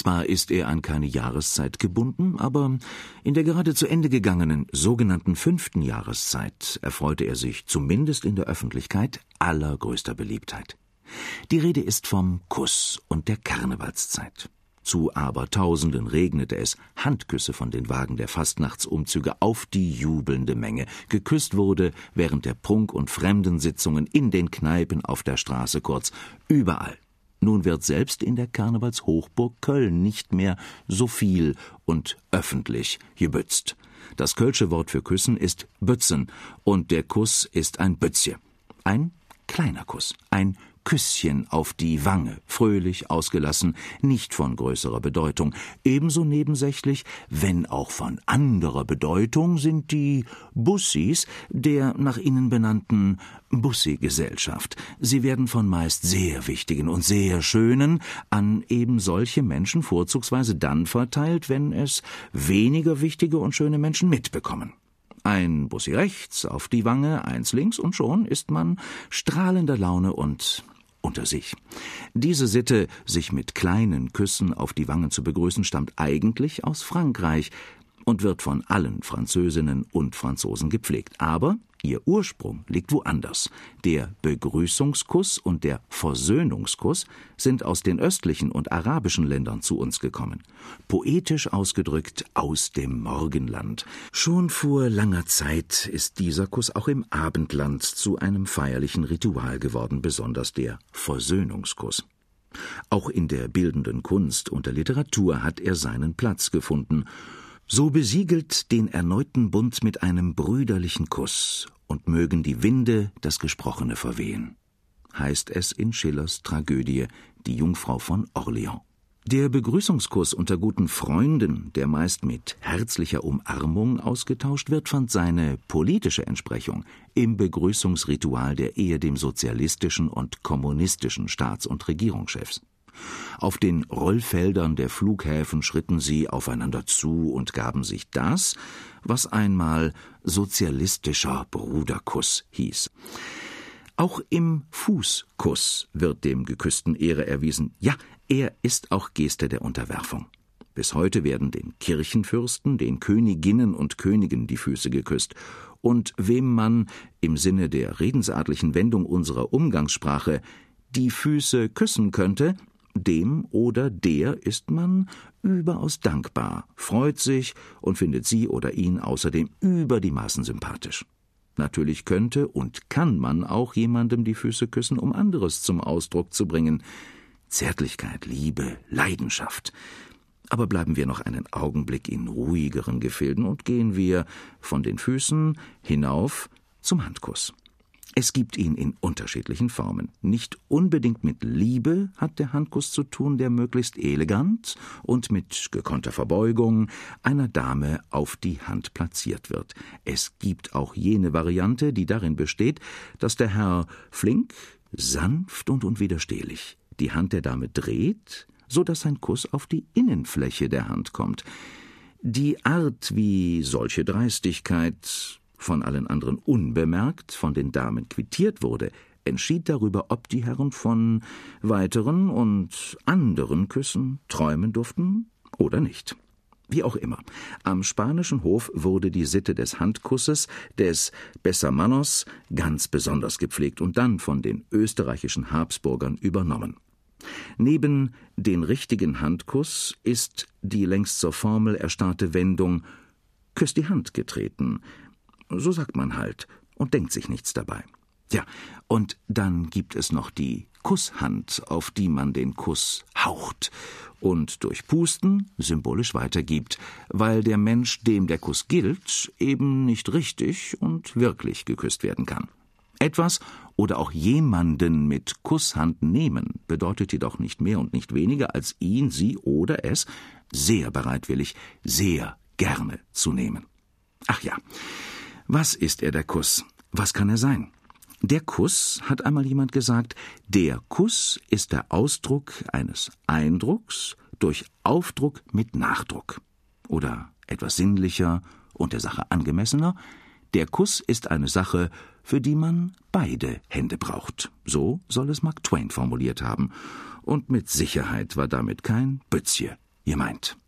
Zwar ist er an keine Jahreszeit gebunden, aber in der gerade zu Ende gegangenen sogenannten 5. Jahreszeit erfreute er sich, zumindest in der Öffentlichkeit, allergrößter Beliebtheit. Die Rede ist vom Kuss und der Karnevalszeit. Zu Abertausenden regnete es Handküsse von den Wagen der Fastnachtsumzüge auf die jubelnde Menge. Geküsst wurde während der Prunk- und Fremdensitzungen, in den Kneipen, auf der Straße, kurz überall. Nun wird selbst in der Karnevalshochburg Köln nicht mehr so viel und öffentlich gebützt. Das kölsche Wort für küssen ist Bützen und der Kuss ist ein Bützje. Ein kleiner Kuss, ein Küsschen auf die Wange, fröhlich, ausgelassen, nicht von größerer Bedeutung. Ebenso nebensächlich, wenn auch von anderer Bedeutung, sind die Bussis der nach ihnen benannten Bussi-Gesellschaft. Sie werden von meist sehr wichtigen und sehr schönen an eben solche Menschen vorzugsweise dann verteilt, wenn es weniger wichtige und schöne Menschen mitbekommen. Ein Bussi rechts auf die Wange, eins links, und schon ist man strahlender Laune und unter sich. Diese Sitte, sich mit kleinen Küssen auf die Wangen zu begrüßen, stammt eigentlich aus Frankreich und wird von allen Französinnen und Franzosen gepflegt. Aber ihr Ursprung liegt woanders. Der Begrüßungskuss und der Versöhnungskuss sind aus den östlichen und arabischen Ländern zu uns gekommen. Poetisch ausgedrückt aus dem Morgenland. Schon vor langer Zeit ist dieser Kuss auch im Abendland zu einem feierlichen Ritual geworden, besonders der Versöhnungskuss. Auch in der bildenden Kunst und der Literatur hat er seinen Platz gefunden. So besiegelt den erneuten Bund mit einem brüderlichen Kuss und mögen die Winde das Gesprochene verwehen, heißt es in Schillers Tragödie Die Jungfrau von Orleans. Der Begrüßungskuss unter guten Freunden, der meist mit herzlicher Umarmung ausgetauscht wird, fand seine politische Entsprechung im Begrüßungsritual der ehedem sozialistischen und kommunistischen Staats- und Regierungschefs. Auf den Rollfeldern der Flughäfen schritten sie aufeinander zu und gaben sich das, was einmal sozialistischer Bruderkuss hieß. Auch im Fußkuss wird dem Geküssten Ehre erwiesen. Ja, er ist auch Geste der Unterwerfung. Bis heute werden den Kirchenfürsten, den Königinnen und Königen die Füße geküsst. Und wem man im Sinne der redensartlichen Wendung unserer Umgangssprache die Füße küssen könnte, dem oder der ist man überaus dankbar, freut sich und findet sie oder ihn außerdem über die Maßen sympathisch. Natürlich könnte und kann man auch jemandem die Füße küssen, um anderes zum Ausdruck zu bringen. Zärtlichkeit, Liebe, Leidenschaft. Aber bleiben wir noch einen Augenblick in ruhigeren Gefilden und gehen wir von den Füßen hinauf zum Handkuss. Es gibt ihn in unterschiedlichen Formen. Nicht unbedingt mit Liebe hat der Handkuss zu tun, der möglichst elegant und mit gekonnter Verbeugung einer Dame auf die Hand platziert wird. Es gibt auch jene Variante, die darin besteht, dass der Herr flink, sanft und unwiderstehlich die Hand der Dame dreht, so dass sein Kuss auf die Innenfläche der Hand kommt. Die Art, wie solche Dreistigkeit von allen anderen unbemerkt von den Damen quittiert wurde, entschied darüber, ob die Herren von weiteren und anderen Küssen träumen durften oder nicht. Wie auch immer, am spanischen Hof wurde die Sitte des Handkusses, des Besamanos, ganz besonders gepflegt und dann von den österreichischen Habsburgern übernommen. Neben den richtigen Handkuss ist die längst zur Formel erstarrte Wendung »Küss die Hand« getreten. So sagt man halt und denkt sich nichts dabei. Ja, und dann gibt es noch die Kusshand, auf die man den Kuss haucht und durch Pusten symbolisch weitergibt, weil der Mensch, dem der Kuss gilt, eben nicht richtig und wirklich geküsst werden kann. Etwas oder auch jemanden mit Kusshand nehmen bedeutet jedoch nicht mehr und nicht weniger, als ihn, sie oder es sehr bereitwillig, sehr gerne zu nehmen. Ach ja, was ist er, der Kuss? Was kann er sein? Der Kuss, hat einmal jemand gesagt, der Kuss ist der Ausdruck eines Eindrucks durch Aufdruck mit Nachdruck. Oder etwas sinnlicher und der Sache angemessener, der Kuss ist eine Sache, für die man beide Hände braucht. So soll es Mark Twain formuliert haben. Und mit Sicherheit war damit kein Bützje ihr meint.